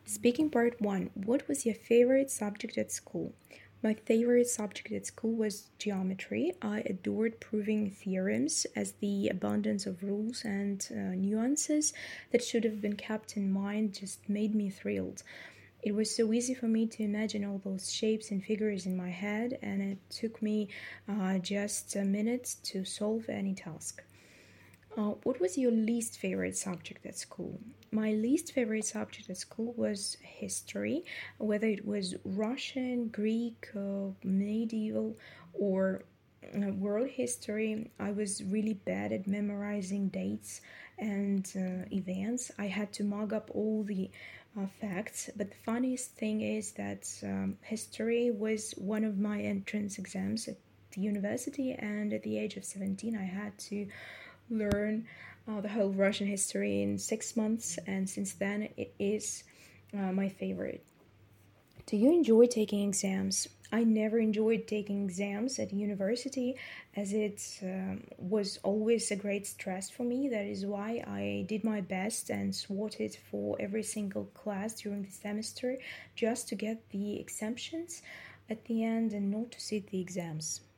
Speaking part one, what was your favorite subject at school? My favorite subject at school was geometry. I adored proving theorems as the abundance of rules and nuances that should have been kept in mind just made me thrilled. It was so easy for me to imagine all those shapes and figures in my head, and it took me just a minute to solve any task. What was your least favorite subject at school? My least favorite subject at school was history, whether it was Russian, Greek, medieval, or world history. I was really bad at memorizing dates and events. I had to mug up all the facts, but the funniest thing is that history was one of my entrance exams at the university, and at the age of 17, I had to learn the whole Russian history in 6 months, and since then, it is my favorite. Do you enjoy taking exams? I never enjoyed taking exams at university as it was always a great stress for me. That is why I did my best and swatted for every single class during the semester just to get the exemptions at the end and not to sit the exams.